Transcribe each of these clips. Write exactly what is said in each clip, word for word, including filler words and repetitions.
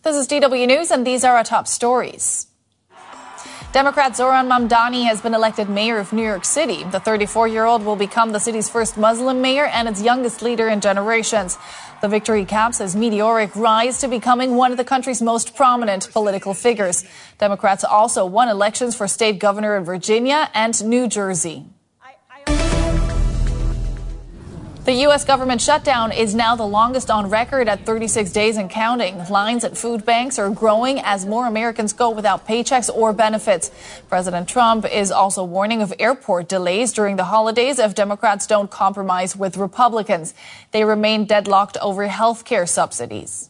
This is D W News, and these are our top stories. Democrat Zohran Mamdani has been elected mayor of New York City. The thirty-four-year-old will become the city's first Muslim mayor and its youngest leader in generations. The victory caps his meteoric rise to becoming one of the country's most prominent political figures. Democrats also won elections for state governor in Virginia and New Jersey. The U S government shutdown is now the longest on record at thirty-six days and counting. Lines at food banks are growing as more Americans go without paychecks or benefits. President Trump is also warning of airport delays during the holidays if Democrats don't compromise with Republicans. They remain deadlocked over health care subsidies.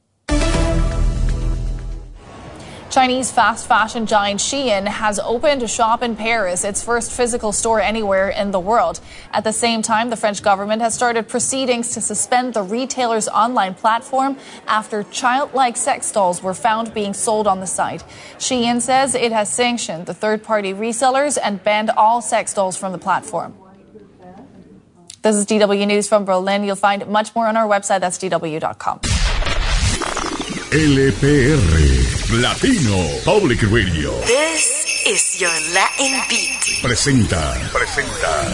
Chinese fast fashion giant Shein has opened a shop in Paris, its first physical store anywhere in the world. At the same time, the French government has started proceedings to suspend the retailer's online platform after childlike sex dolls were found being sold on the site. Shein says it has sanctioned the third-party resellers and banned all sex dolls from the platform. This is D W News from Berlin. You'll find much more on our website. That's D W dot com. L P R, Latino Public Radio. This is your Latin beat. Presenta, presenta.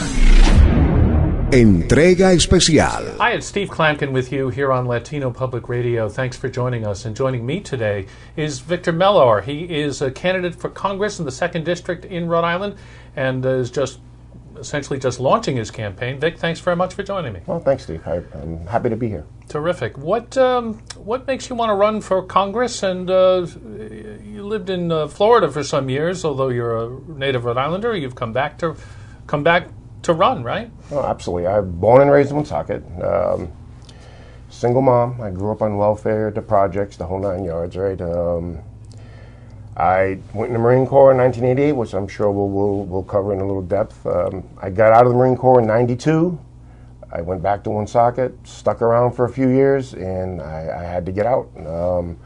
Entrega especial. Hi, it's Steve Klamkin with you here on Latino Public Radio. Thanks for joining us. And joining me today is Victor Mellor. He is a candidate for Congress in the second District in Rhode Island and is just essentially just launching his campaign. Vic, thanks very much for joining me. Well, thanks, Steve. I, I'm happy to be here. Terrific. What um, what makes you want to run for Congress? And uh, you lived in uh, Florida for some years, although you're a native Rhode Islander. You've come back to come back to run, right? Oh, absolutely. I'm born and raised in Woonsocket. Um, single mom. I grew up on welfare, the projects, the whole nine yards, right? Um, I went in the Marine Corps in nineteen eighty-eight, which I'm sure we'll, we'll, we'll cover in a little depth. Um, I got out of the Marine Corps in ninety-two. I went back to Woonsocket, stuck around for a few years, and I, I had to get out. Um,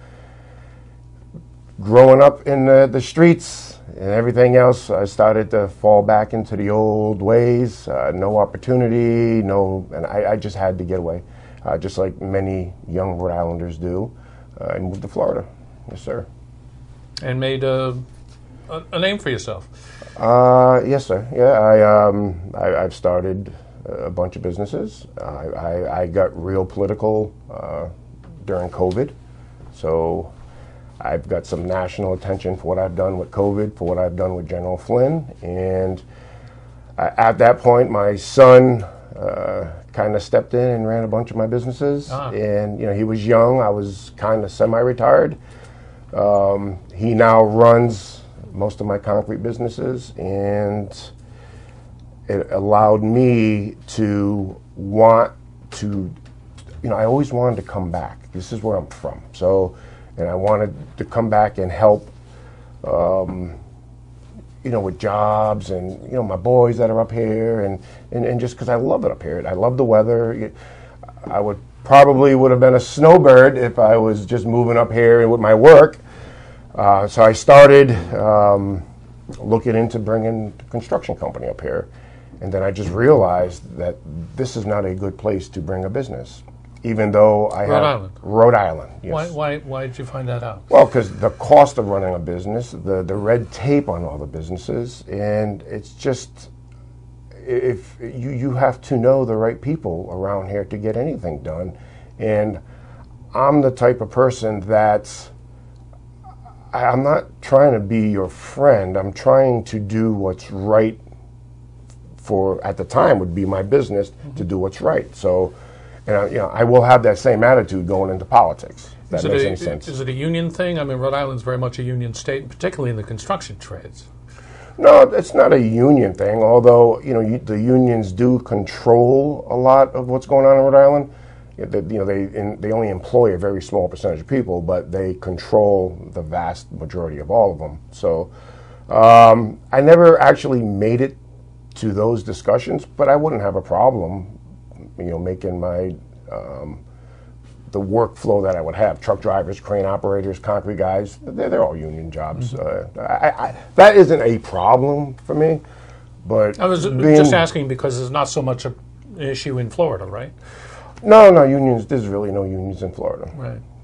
growing up in the, the streets and everything else, I started to fall back into the old ways. Uh, no opportunity, no, and I, I just had to get away, uh, just like many young Rhode Islanders do. Uh, I moved to Florida. Yes, sir. And made a, a, a name for yourself. Uh, yes, sir. Yeah, I, um, I, I've started a bunch of businesses. I, I, I got real political uh, during COVID, so I've got some national attention for what I've done with COVID, for what I've done with General Flynn, and I, at that point, my son uh, kind of stepped in and ran a bunch of my businesses. Ah. And you know, he was young. I was kind of semi-retired. Um, he now runs most of my concrete businesses, and it allowed me to want to, you know, I always wanted to come back. This is where I'm from. So, and I wanted to come back and help, um, you know, with jobs and, you know, my boys that are up here, and, and, and just because I love it up here. I love the weather. I would probably would have been a snowbird if I was just moving up here with my work. Uh, so I started um, looking into bringing a construction company up here. And then I just realized that this is not a good place to bring a business, even though I Rhode have Island. Rhode Island. Yes. Why, why, why did you find that out? Well, because the cost of running a business, the, the red tape on all the businesses, and it's just, if you, you have to know the right people around here to get anything done. And I'm the type of person that's, I'm not trying to be your friend. I'm trying to do what's right for, at the time, would be my business, mm-hmm. to do what's right. So, and I, you know, I will have that same attitude going into politics. If that is makes a, any sense. Is it a union thing? I mean, Rhode Island's very much a union state, particularly in the construction trades. No, it's not a union thing, although, you know, you, the unions do control a lot of what's going on in Rhode Island. You know, they in, they only employ a very small percentage of people, but they control the vast majority of all of them. So um, I never actually made it to those discussions, but I wouldn't have a problem, you know, making my um, the workflow that I would have. Truck drivers, crane operators, concrete guys, they're, they're all union jobs. Mm-hmm. uh, I, I, that isn't a problem for me. But I was being, just asking because there's not so much a, an issue in Florida, right? No, no unions. There's really no unions in Florida. Right.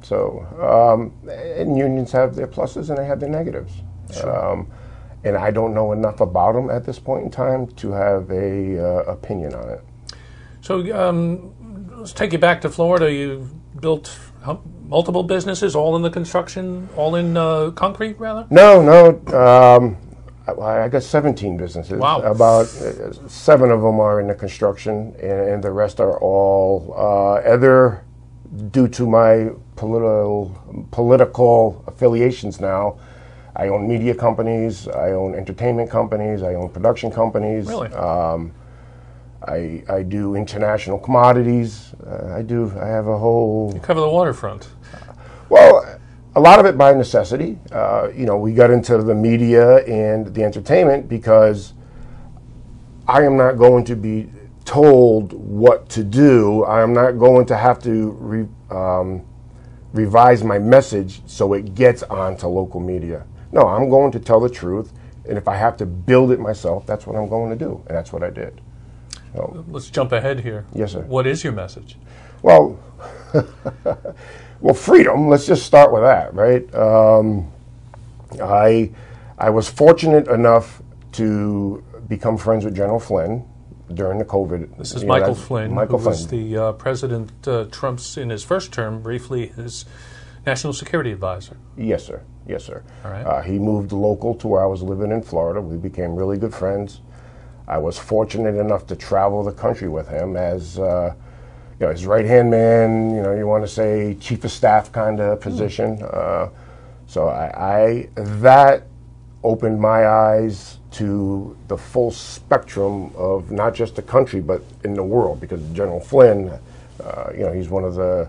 So, um, and unions have their pluses and they have their negatives. Sure. Um, and I don't know enough about them at this point in time to have a uh, opinion on it. So um, let's take you back to Florida. You built how, multiple businesses, all in the construction, all in uh, concrete, rather? No, no. Um, I, I got seventeen businesses. Wow. About uh, seven of them are in the construction, and, and the rest are all uh, either due to my political political affiliations now. I own media companies, I own entertainment companies, I own production companies. Really? Um, I I do international commodities. Uh, I do. I have a whole. You cover the waterfront. Well, a lot of it by necessity. Uh, you know, we got into the media and the entertainment because I am not going to be told what to do. I am not going to have to re, um, revise my message so it gets onto local media. No, I'm going to tell the truth, and if I have to build it myself, that's what I'm going to do, and that's what I did. So, let's jump ahead here. Yes, sir. What is your message? Well, well, freedom. Let's just start with that, right? Um, I I was fortunate enough to become friends with General Flynn during the COVID. This is you know, Michael that- Flynn, Michael who Flynn. was the uh, President uh, Trump's, in his first term, briefly, his national security advisor. Yes, sir. Yes, sir. All right. Uh, he moved local to where I was living in Florida. We became really good friends. I was fortunate enough to travel the country with him as, uh, you know, his right-hand man, you know, you want to say chief of staff kind of position. Mm. Uh, so I, I, that opened my eyes to the full spectrum of not just the country, but in the world, because General Flynn, uh, you know, he's one of the,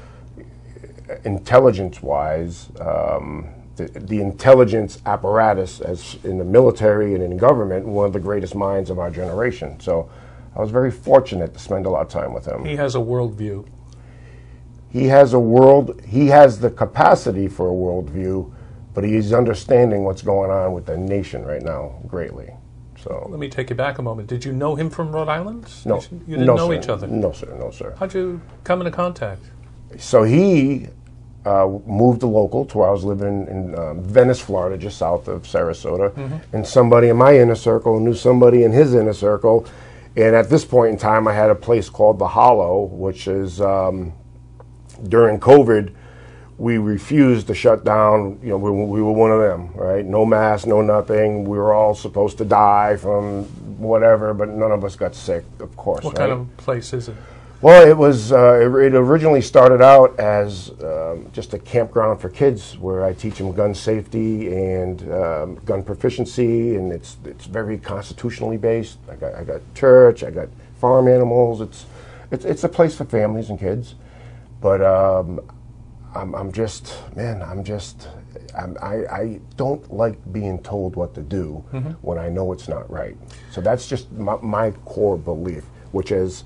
intelligence-wise, um, the, the intelligence apparatus as in the military and in government, one of the greatest minds of our generation. So I was very fortunate to spend a lot of time with him. He has a worldview. He has a world, he has the capacity for a worldview, but he's understanding what's going on with the nation right now greatly. So Let me take you back a moment. Did you know him from Rhode Island? no, You didn't no, know sir. each other? No, sir, no, sir. How'd you come into contact? So he uh, moved to local to where I was living in um, Venice, Florida, just south of Sarasota. Mm-hmm. And somebody in my inner circle knew somebody in his inner circle. And at this point in time, I had a place called The Hollow, which is, um, during COVID, we refused to shut down. You know, we, we were one of them, right? No mask, no nothing. We were all supposed to die from whatever, but none of us got sick, of course. What right? kind of place is it? Well, it was. Uh, it, it originally started out as um, just a campground for kids, where I teach them gun safety and um, gun proficiency, and it's it's very constitutionally based. I got I got church, I got farm animals. It's it's it's a place for families and kids, but um, I'm I'm just man, I'm just I'm, I I don't like being told what to do mm-hmm. when I know it's not right. So that's just my, my core belief, which is.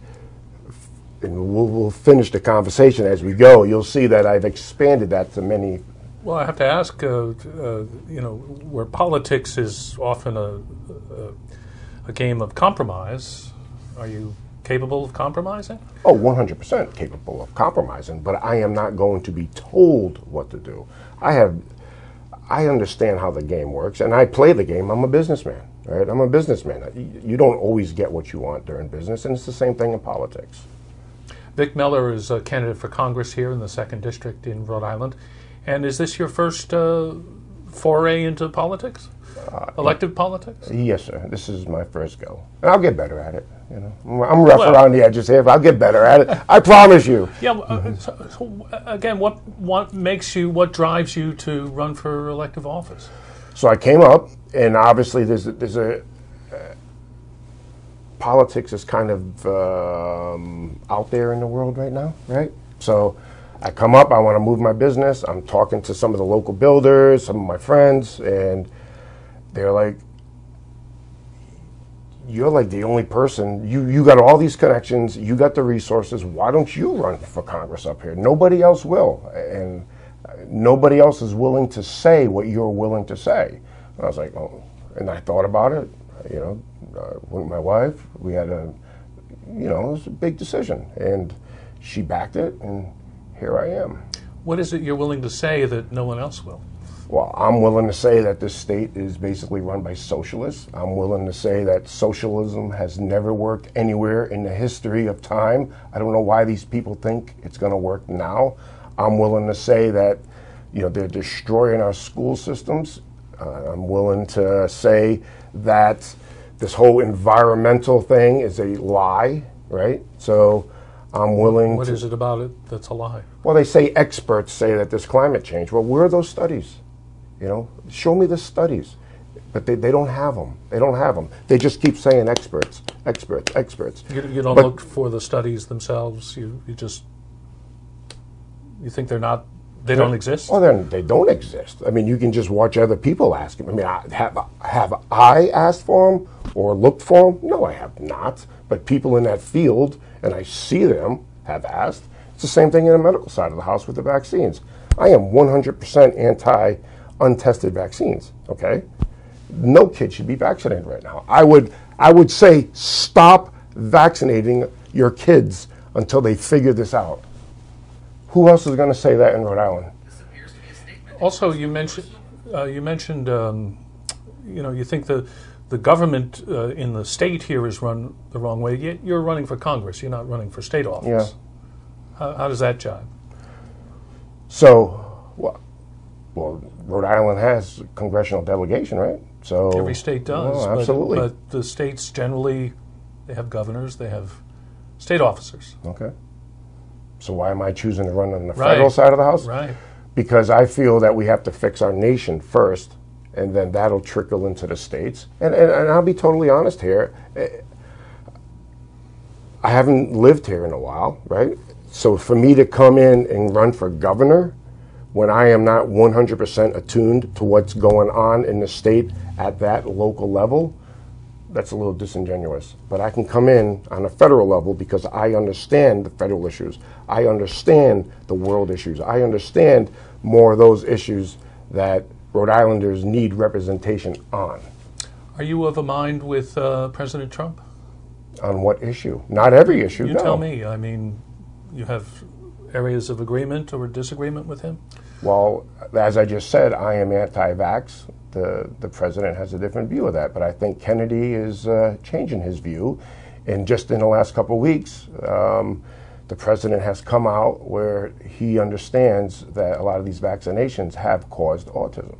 And we'll, we'll finish the conversation as we go. You'll see that I've expanded that to many. Well, I have to ask, uh, uh, you know, where politics is often a, a, a game of compromise, are you capable of compromising? Oh, one hundred percent capable of compromising, but I am not going to be told what to do. I have, I understand how the game works, and I play the game. I'm a businessman, right? I'm a businessman. You, you don't always get what you want during business, and it's the same thing in politics. Vic Miller is a candidate for Congress here in the second District in Rhode Island. And is this your first uh, foray into politics? Uh, Elective politics? Yes, sir. This is my first go. And I'll get better at it. You know, I'm rough well, around the edges here, but I'll get better at it. I promise you. Yeah. Uh, so, so, again, what what makes you, what drives you to run for elective office? So I came up, and obviously there's a, there's a uh, politics is kind of um, out there in the world right now, right? So I come up, I want to move my business. I'm talking to some of the local builders, some of my friends, and they're like, you're like the only person, you, you got all these connections, you got the resources, why don't you run for Congress up here? Nobody else will, and nobody else is willing to say what you're willing to say. And I was like, oh, and I thought about it, you know, uh, with my wife, we had a, you know, it was a big decision, and she backed it, and here I am. What is it you're willing to say that no one else will? Well, I'm willing to say that this state is basically run by socialists. I'm willing to say that socialism has never worked anywhere in the history of time. I don't know why these people think it's going to work now. I'm willing to say that, you know, they're destroying our school systems. Uh, I'm willing to say that this whole environmental thing is a lie, right? So I'm willing What to... is it about it that's a lie? Well, they say experts say that there's climate change. Well, where are those studies? You know, show me the studies. But they, they don't have them. They don't have them. They just keep saying experts, experts, experts. You, you don't But- look for the studies themselves. You you just you think they're not. They don't exist. Well, then they don't exist. I mean, you can just watch other people ask them. I mean, I, have have I asked for them or looked for them? No, I have not. But people in that field, and I see them, have asked. It's the same thing in the medical side of the house with the vaccines. I am one hundred percent anti untested vaccines. Okay, no kid should be vaccinated right now. I would I would say stop vaccinating your kids until they figure this out. Who else is going to say that in Rhode Island? Also, you mentioned uh, you mentioned um, you know you think the the government uh, in the state here is run the wrong way. Yet you're running for Congress. You're not running for state office. Yeah. How, how does that jive? So, well, well, Rhode Island has congressional delegation, right? So Every state does. Well, but- absolutely. But, the states generally, they have governors. They have state officers. Okay. So why am I choosing to run on the Right. federal side of the house? Right. Because I feel that we have to fix our nation first, and then that'll trickle into the states. And, and, and I'll be totally honest here. eh, I haven't lived here in a while, right? So for me to come in and run for governor when I am not one hundred percent attuned to what's going on in the state at that local level, that's a little disingenuous. But I can come in on a federal level because I understand the federal issues. I understand the world issues. I understand more of those issues that Rhode Islanders need representation on. Are you of a mind with uh, President Trump? On what issue? Not every issue, You no. tell me. I mean, you have areas of agreement or disagreement with him? Well, as I just said, I am anti-vax. The, the president has a different view of that, but I think Kennedy is uh, changing his view. And just in the last couple of weeks, um, the president has come out where he understands that a lot of these vaccinations have caused autism.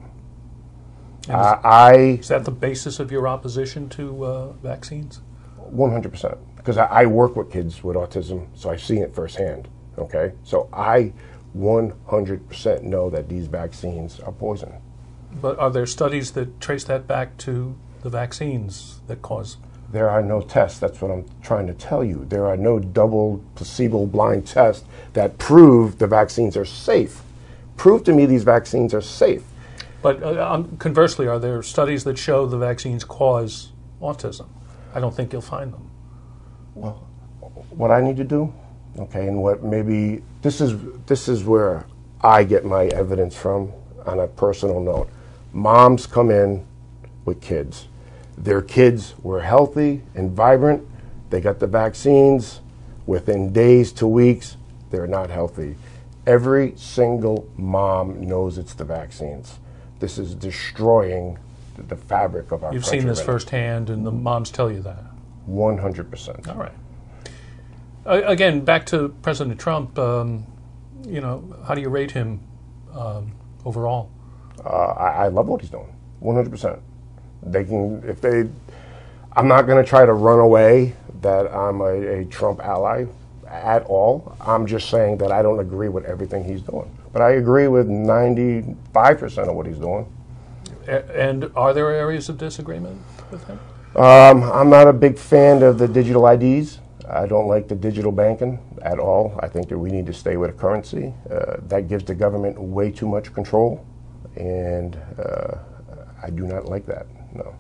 And Uh, I Is that the basis of your opposition to uh, vaccines? one hundred percent, because I, I work with kids with autism, so I've seen it firsthand. Okay, so I one hundred percent know that these vaccines are poison. But are there studies that trace that back to the vaccines that cause? There are no tests. That's what I'm trying to tell you. There are no double placebo blind tests that prove the vaccines are safe. Prove to me these vaccines are safe. But uh, um, conversely, are there studies that show the vaccines cause autism? I don't think you'll find them. Well, what I need to do, okay, and what maybe this is this is where I get my evidence from on a personal note. Moms come in with kids. Their kids were healthy and vibrant. They got the vaccines. Within days to weeks, they're not healthy. Every single mom knows it's the vaccines. This is destroying the, the fabric of our You've country seen this right now. firsthand, and the moms tell you that. one hundred percent. All right. Uh, again, back to President Trump. Um, you know, how do you rate him um, overall? Uh, I, I love what he's doing, one hundred percent. They can, if they, I'm not going to try to run away that I'm a, a Trump ally at all. I'm just saying that I don't agree with everything he's doing. But I agree with ninety-five percent of what he's doing. A- and are there areas of disagreement with him? Um, I'm not a big fan of the digital I Ds. I don't like the digital banking at all. I think that we need to stay with a currency. Uh, that gives the government way too much control, and uh, I do not like that, no.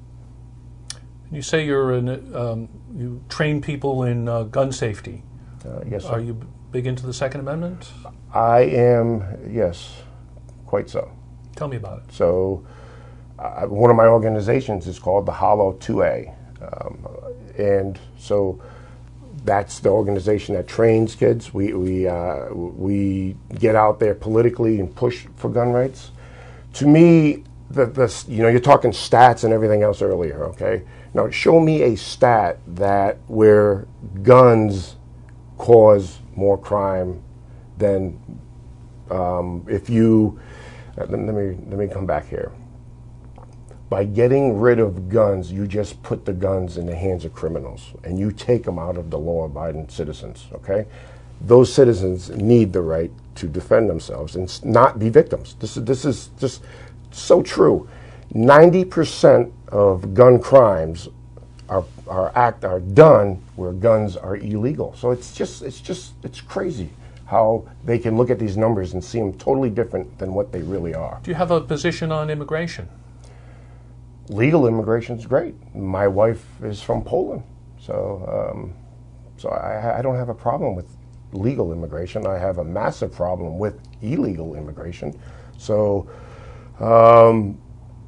You say you're an, um, you train people in uh, gun safety. Uh, yes, sir. Are you b- big into the Second Amendment? I am, yes, quite so. Tell me about it. So uh, one of my organizations is called the Hollow two A. Um, and so that's the organization that trains kids. We we uh, we get out there politically and push for gun rights. To me, the, the you know you're talking stats and everything else earlier. Okay, now show me a stat that where guns cause more crime than um, if you. Uh, let, let me let me come back here. By getting rid of guns, you just put the guns in the hands of criminals, and you take them out of the law-abiding citizens, okay? Those citizens need the right to defend themselves and s- not be victims. This is, this is just so true. ninety percent of gun crimes are, are, act, are done where guns are illegal. So it's just, it's just, it's crazy how they can look at these numbers and see them totally different than what they really are. Do you have a position on immigration? Legal immigration is great. My wife is from Poland, so um, so I, I don't have a problem with legal immigration. I have a massive problem with illegal immigration. So, um,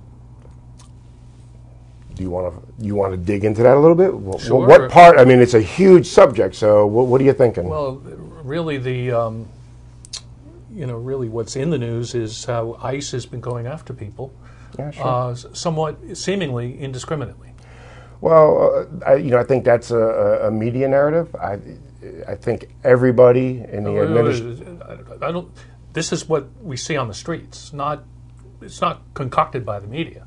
do you want to you want to dig into that a little bit? Well, Sure. What part? I mean, it's a huge subject. So, what, what are you thinking? Well, really, the um, you know, really, what's in the news is how ICE has been going after people. Yeah, sure. Uh, somewhat seemingly indiscriminately. Well, uh, I, you know, I think that's a, a media narrative. I, I think everybody in the administration. I don't. This is what we see on the streets. Not. It's not concocted by the media.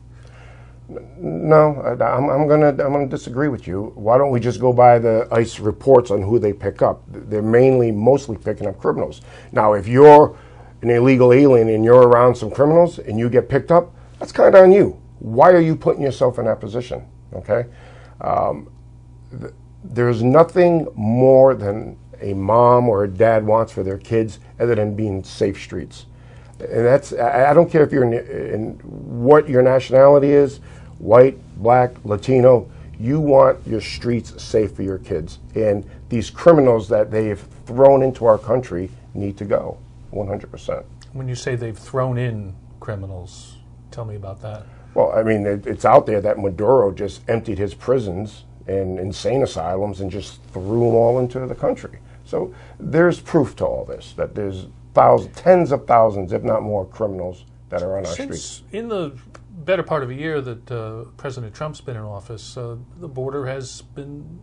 No, I, I'm, I'm gonna I'm gonna disagree with you. Why don't we just go by the ICE reports on who they pick up? They're mainly, mostly picking up criminals. Now, if you're an illegal alien and you're around some criminals and you get picked up, that's kind of on you. Why are you putting yourself in that position? Okay, um, th- there's nothing more than a mom or a dad wants for their kids other than being safe streets, and that's. I, I don't care if you're in, in what your nationality is, white, black, Latino. You want your streets safe for your kids, and these criminals that they've thrown into our country need to go, one hundred percent. When you say they've thrown in criminals, tell me about that. Well, I mean, it, it's out there that Maduro just emptied his prisons and insane asylums and just threw them all into the country. So there's proof to all this, that there's thousands, tens of thousands, if not more, criminals that are on our Since streets. in the better part of a year that uh, President Trump's been in office, uh, the border has been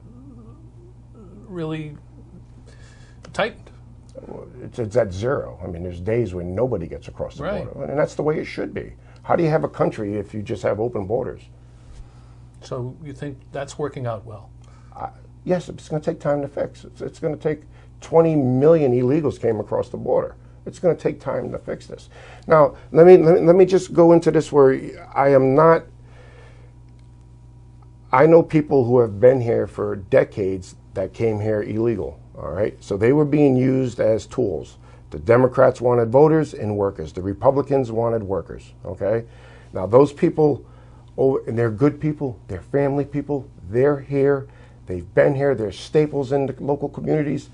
really tightened. It's, it's at zero. I mean, there's days when nobody gets across the Right. border, and that's the way it should be. How do you have a country if you just have open borders? So you think that's working out well? Yes, it's going to take time to fix. It's, it's going to take twenty million illegals came across the border. It's going to take time to fix this. Now, let me, let me let me just go into this where I am not. I know people who have been here for decades that came here illegal. All right, so they were being used as tools. The Democrats wanted voters and workers. The Republicans wanted workers. Okay, now those people, oh, and they're good people. They're family people. They're here. They've been here. They're staples in the local communities.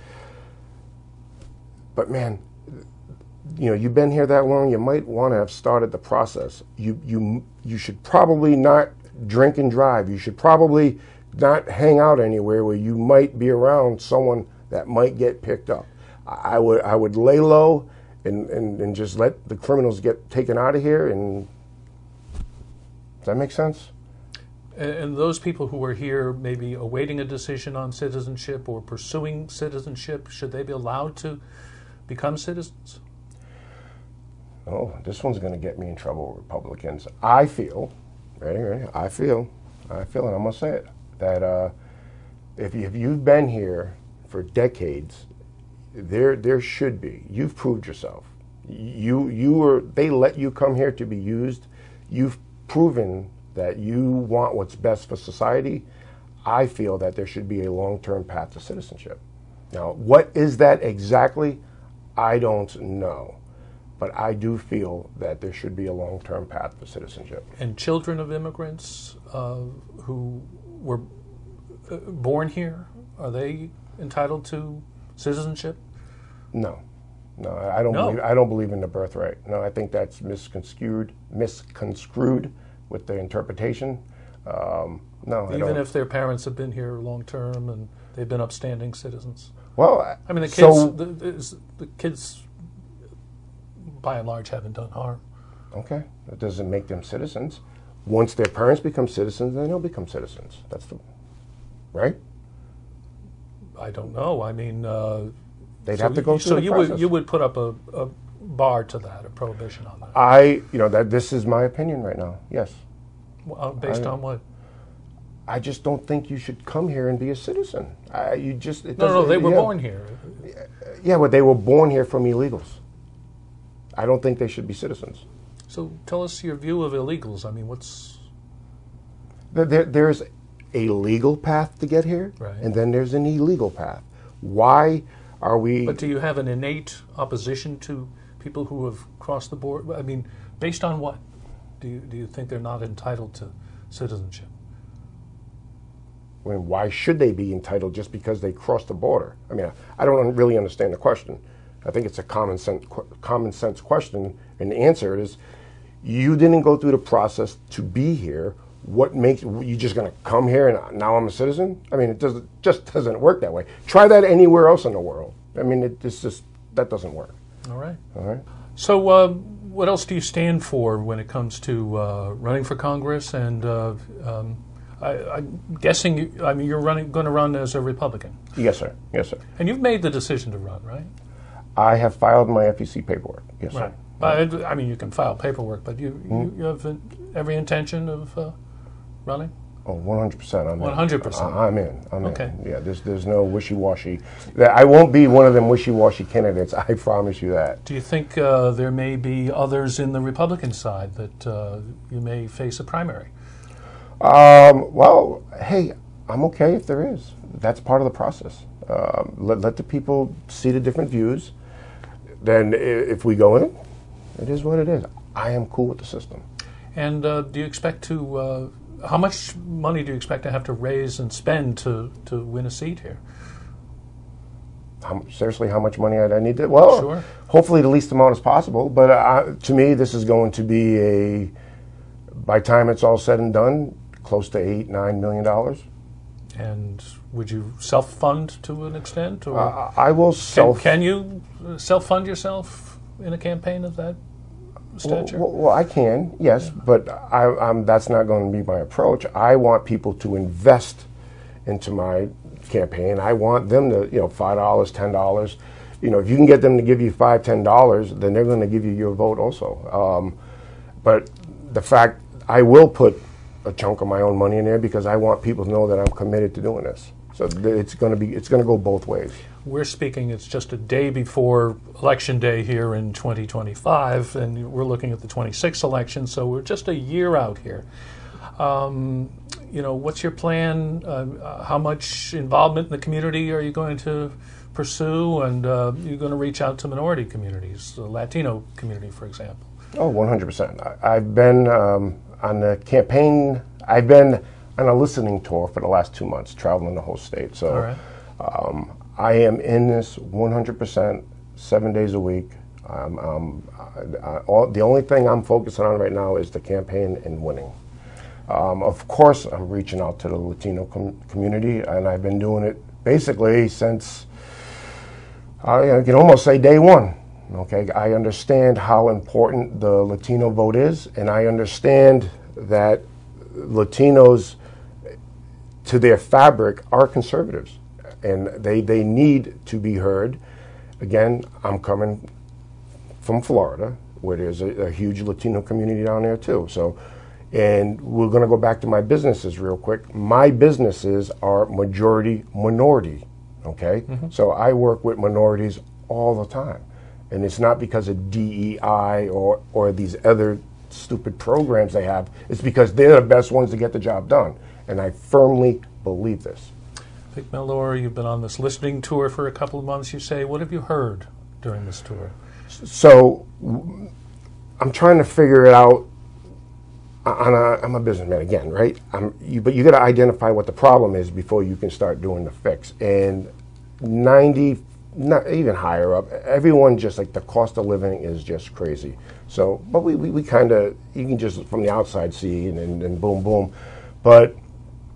But man, you know, you've been here that long. You might want to have started the process. You you you should probably not drink and drive. You should probably not hang out anywhere where you might be around someone that might get picked up. I would I would lay low and, and, and just let the criminals get taken out of here. And does that make sense? And, and those people who are here maybe awaiting a decision on citizenship or pursuing citizenship, should they be allowed to become citizens? Oh, this one's going to get me in trouble with Republicans. I feel, ready, ready, I feel, I feel, and I'm going to say it, that uh, if, you, if you've been here for decades, there there should be. You've proved yourself. You you were. They let you come here to be used. You've proven that you want what's best for society. I feel that there should be a long-term path to citizenship. Now, what is that exactly? I don't know, but I do feel that there should be a long-term path for citizenship. And children of immigrants uh, who were uh, born here, are they entitled to citizenship? No, no, I don't. No. Believe, I don't believe in the birthright. No, I think that's misconstrued, misconstrued with the interpretation. Um, no, I Even don't. if their parents have been here long term and They've been upstanding citizens. Well, I mean, the kids, so, the, the, the kids, by and large, haven't done harm. okay, that doesn't make them citizens. Once their parents become citizens, then they'll become citizens. That's the right. I don't know. I mean, uh, They'd so have to go you, through so the you process. would you would put up a, a bar to that, a prohibition on that, I, you know, that this is my opinion right now. Yes, well, based I- on what? I just don't think you should come here and be a citizen. I, you just it No, no, doesn't- they were yeah. born here. Yeah, but they were born here from illegals. I don't think they should be citizens. So tell us your view of illegals. I mean, what's There, there- there's a legal path to get here, Right. and then there's an illegal path. Why are we? But do you have an innate opposition to people who have crossed the border? I mean, based on what? Do you, do you think they're not entitled to citizenship? I mean, why should they be entitled just because they crossed the border? I mean, I don't really understand the question. I think it's a common sense, qu- common sense question, and the answer is, you didn't go through the process to be here. What makes you just going to come here and now I'm a citizen? I mean, it doesn't just doesn't work that way. Try that anywhere else in the world. I mean, it, it's just that doesn't work. All right. All right. So, uh, what else do you stand for when it comes to uh, running for Congress? And uh, um, I, I'm guessing, you, I mean, you're running, going to run as a Republican, Yes, sir. Yes, sir. and you've made the decision to run, right? I have filed my F E C paperwork. Yes, Right. sir. But, I mean, you can file paperwork, but you, you, you have uh, every intention of uh, running. Oh, one hundred percent. I'm in. one hundred percent. I- I'm in. I'm Okay. in. Yeah, there's there's no wishy-washy. That- I won't be one of them wishy-washy candidates. I promise you that. Do you think uh, there may be others in the Republican side that uh, you may face a primary? Um, well, hey, I'm okay if there is. That's part of the process. Um, let, let the people see the different views. Then i- if we go in, it is what it is. I am cool with the system. And uh, do you expect to, uh, how much money do you expect to have to raise and spend to, to win a seat here? How, seriously, how much money I, I need to? Well, Sure. hopefully the least amount as possible. But uh, to me, this is going to be a, by the time it's all said and done, close to eight, nine million dollars. And would you self-fund to an extent? Or Uh, I will can, self. can you uh, self-fund yourself in a campaign of that Well, stature? well, well, I can, yes, but I, I'm, that's not going to be my approach. I want people to invest into my campaign. I want them to, you know, five dollars, ten dollars. You know, if you can get them to give you five, ten dollars, then they're going to give you your vote also. Um, but the fact I will put a chunk of my own money in there because I want people to know that I'm committed to doing this. So th- it's going to be, it's going to go both ways. We're speaking, it's just a day before Election Day here in twenty twenty-five, and we're looking at the twenty-sixth election, so we're just a year out here. Um, you know, what's your plan? Uh, how much involvement in the community are you going to pursue? And uh, you're going to reach out to minority communities, the Latino community, for example. Oh, one hundred percent. I- I've been um, on the campaign, I've been on a listening tour for the last two months, traveling the whole state. So All right. um, I am in this one hundred percent, seven days a week. Um, um, I, I, all, the only thing I'm focusing on right now is the campaign and winning. Um, of course, I'm reaching out to the Latino com- community, and I've been doing it basically since, I, I can almost say day one. Okay, I understand how important the Latino vote is, and I understand that Latinos, to their fabric, are conservatives, and they, they need to be heard. Again, I'm coming from Florida, where there's a, a huge Latino community down there too. So, and we're going to go back to my businesses real quick. My businesses are majority minority. Okay, so I work with minorities all the time. And it's not because of D E I or, or these other stupid programs they have. It's because they're the best ones to get the job done. And I firmly believe this. Vic Mellor, you've been on this listening tour for a couple of months, you say. What have you heard during this tour? So w- I'm trying to figure it out. On a, I'm a businessman again, right? I'm, you, but you got to identify what the problem is before you can start doing the fix. And ninety not even higher up, everyone just like the cost of living is just crazy. So, but we, we, we kind of, you can just from the outside see and, and, and boom, boom. But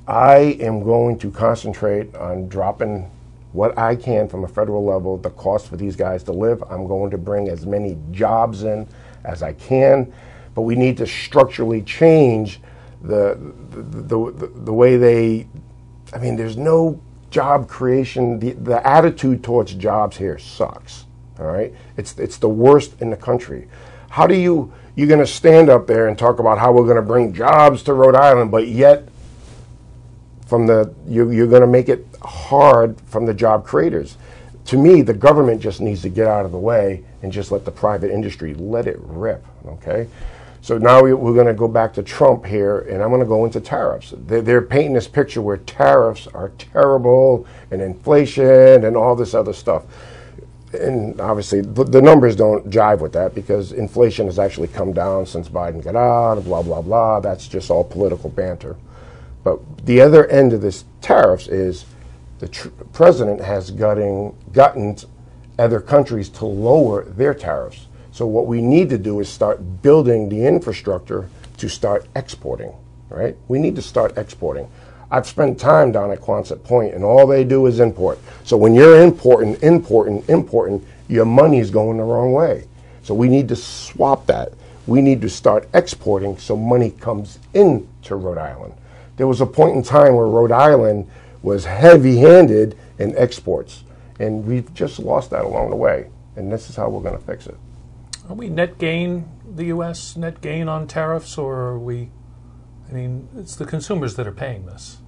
I am going to concentrate on dropping what I can from a federal level, the cost for these guys to live. I'm going to bring as many jobs in as I can, but we need to structurally change the the, the, the, the way they, I mean, there's no job creation. The, the attitude towards jobs here sucks, all right? It's, it's the worst in the country. How do you, you're going to stand up there and talk about how we're going to bring jobs to Rhode Island, but yet from the you, you're going to make it hard from the job creators. To me, the government just needs to get out of the way and just let the private industry let it rip, okay? So now we, we're going to go back to Trump here, and I'm going to go into tariffs. They're, they're painting this picture where tariffs are terrible and inflation and all this other stuff. And obviously, the, the numbers don't jive with that because inflation has actually come down since Biden got out, blah, blah, blah. That's just all political banter. But the other end of this tariffs is the tr- president has gotten, gotten other countries to lower their tariffs. So what we need to do is start building the infrastructure to start exporting, right? We need to start exporting. I've spent time down at Quonset Point, and all they do is import. So when you're importing, importing, importing, your money is going the wrong way. So we need to swap that. We need to start exporting so money comes into Rhode Island. There was a point in time where Rhode Island was heavy-handed in exports, and we've just lost that along the way, and this is how we're going to fix it. Are we net gain, the U S net gain on tariffs, or are we, I mean, it's the consumers that are paying this.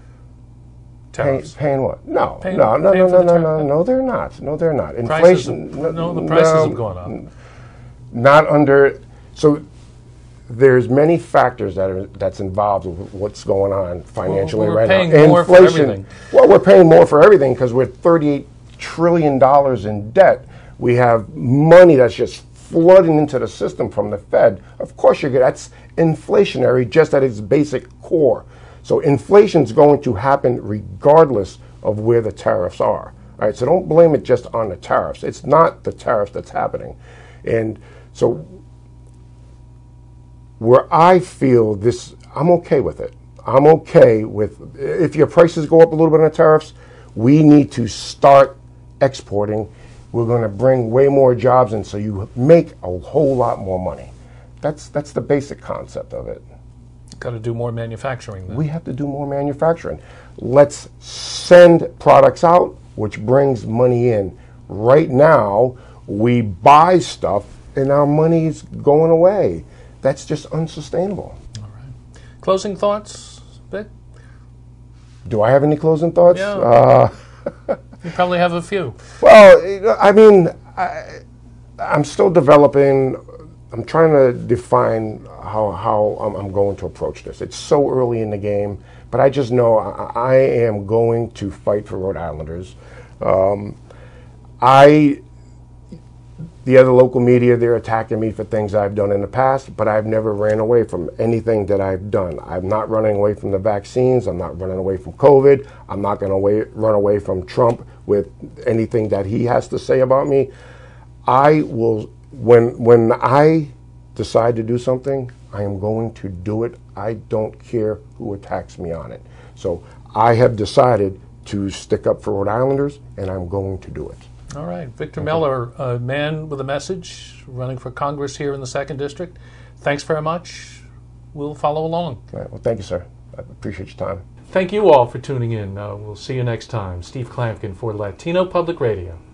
Tariffs. Pay, paying what? No, paying, no, no, paying no, no, no, the no, no, they're not. No, they're not. Prices Inflation. have, no, the prices no, have gone up. Not under, so there's many factors that are that's involved with what's going on financially well, we're right paying now. More Inflation. for everything. Well, we're paying more for everything because we're thirty-eight trillion dollars in debt. We have money that's just flooding into the system from the Fed. Of course, you're good. That's inflationary just at its basic core. So inflation's going to happen regardless of where the tariffs are. All right, so don't blame it just on the tariffs. It's not the tariffs that's happening. And so where I feel this, I'm okay with it. I'm okay with, if your prices go up a little bit on the tariffs, we need to start exporting. We're going to bring way more jobs in so you make a whole lot more money. That's that's the basic concept of it. Got to do more manufacturing then. We have to do more manufacturing. Let's send products out, which brings money in. Right now, we buy stuff and our money's going away. That's just unsustainable. All right. Closing thoughts, Vic? Do I have any closing thoughts? Yeah. Uh, You probably have a few. Well, I mean, I, I'm still developing. I'm trying to define how, how I'm, I'm going to approach this. It's so early in the game, but I just know I, I am going to fight for Rhode Islanders. Um, I, the other local media, they're attacking me for things I've done in the past, but I've never ran away from anything that I've done. I'm not running away from the vaccines. I'm not running away from COVID. I'm not going to run away from Trump with anything that he has to say about me. I will, when when I decide to do something, I am going to do it. I don't care who attacks me on it. So I have decided to stick up for Rhode Islanders, and I'm going to do it. All right. Victor okay. Mellor, a man with a message, running for Congress here in the second District. Thanks very much. We'll follow along. All right. Well, thank you, sir. I appreciate your time. Thank you all for tuning in. Uh, we'll see you next time. Steve Klamkin for Latino Public Radio.